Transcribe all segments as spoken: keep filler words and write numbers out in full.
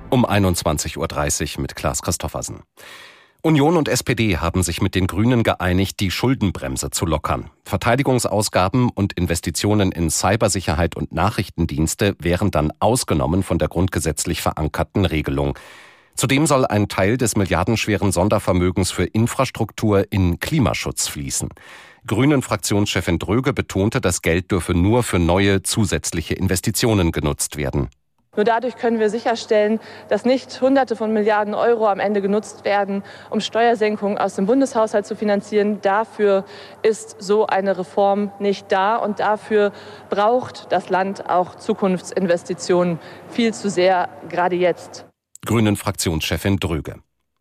Um einundzwanzig Uhr dreißig mit Klaas Christoffersen. Union und S P D haben sich mit den Grünen geeinigt, die Schuldenbremse zu lockern. Verteidigungsausgaben und Investitionen in Cybersicherheit und Nachrichtendienste wären dann ausgenommen von der grundgesetzlich verankerten Regelung. Zudem soll ein Teil des milliardenschweren Sondervermögens für Infrastruktur in Klimaschutz fließen. Grünen-Fraktionschefin Dröge betonte, das Geld dürfe nur für neue zusätzliche Investitionen genutzt werden. Nur dadurch können wir sicherstellen, dass nicht Hunderte von Milliarden Euro am Ende genutzt werden, um Steuersenkungen aus dem Bundeshaushalt zu finanzieren. Dafür ist so eine Reform nicht da und dafür braucht das Land auch Zukunftsinvestitionen viel zu sehr, gerade jetzt. Grünen-Fraktionschefin Dröge.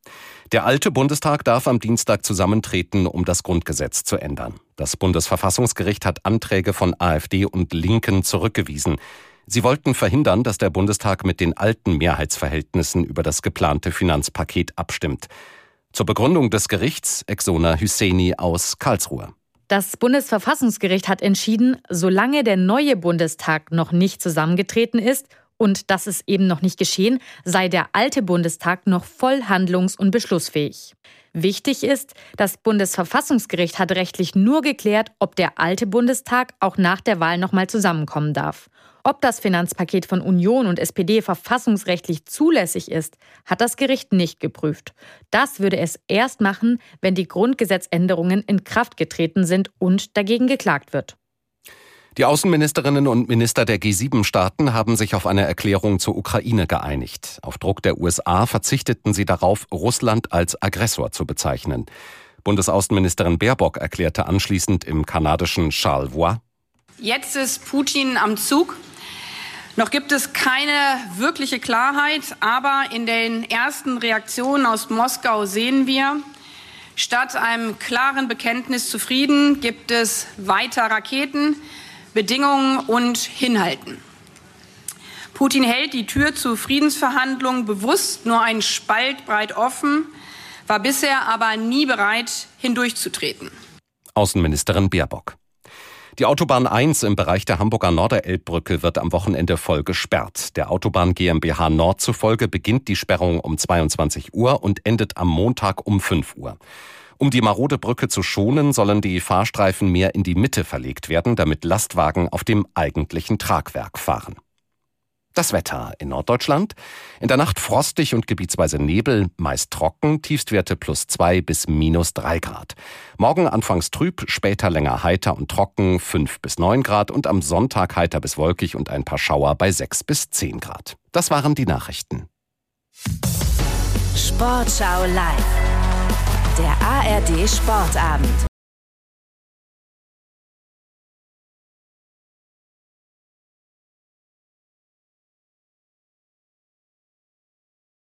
Der alte Bundestag darf am Dienstag zusammentreten, um das Grundgesetz zu ändern. Das Bundesverfassungsgericht hat Anträge von AfD und Linken zurückgewiesen. Sie wollten verhindern, dass der Bundestag mit den alten Mehrheitsverhältnissen über das geplante Finanzpaket abstimmt. Zur Begründung des Gerichts Exona Hüsseini aus Karlsruhe. Das Bundesverfassungsgericht hat entschieden, solange der neue Bundestag noch nicht zusammengetreten ist, und das ist eben noch nicht geschehen, sei der alte Bundestag noch voll handlungs- und beschlussfähig. Wichtig ist, das Bundesverfassungsgericht hat rechtlich nur geklärt, ob der alte Bundestag auch nach der Wahl noch mal zusammenkommen darf. Ob das Finanzpaket von Union und S P D verfassungsrechtlich zulässig ist, hat das Gericht nicht geprüft. Das würde es erst machen, wenn die Grundgesetzänderungen in Kraft getreten sind und dagegen geklagt wird. Die Außenministerinnen und Minister der G sieben Staaten haben sich auf eine Erklärung zur Ukraine geeinigt. Auf Druck der U S A verzichteten sie darauf, Russland als Aggressor zu bezeichnen. Bundesaußenministerin Baerbock erklärte anschließend im kanadischen Charlevoix: Jetzt ist Putin am Zug. Noch gibt es keine wirkliche Klarheit, aber in den ersten Reaktionen aus Moskau sehen wir, statt einem klaren Bekenntnis zu Frieden gibt es weiter Raketen, Bedingungen und Hinhalten. Putin hält die Tür zu Friedensverhandlungen bewusst nur einen Spalt breit offen, war bisher aber nie bereit, hindurchzutreten. Außenministerin Baerbock. Die Autobahn eins im Bereich der Hamburger Norderelbbrücke wird am Wochenende voll gesperrt. Der Autobahn GmbH Nord zufolge beginnt die Sperrung um zweiundzwanzig Uhr und endet am Montag um fünf Uhr. Um die marode Brücke zu schonen, sollen die Fahrstreifen mehr in die Mitte verlegt werden, damit Lastwagen auf dem eigentlichen Tragwerk fahren. Das Wetter in Norddeutschland. In der Nacht frostig und gebietsweise Nebel, meist trocken, Tiefstwerte plus zwei bis minus drei Grad. Morgen anfangs trüb, später länger heiter und trocken, fünf bis neun Grad und am Sonntag heiter bis wolkig und ein paar Schauer bei sechs bis zehn Grad. Das waren die Nachrichten. Sportschau live. Der A R D Sportabend.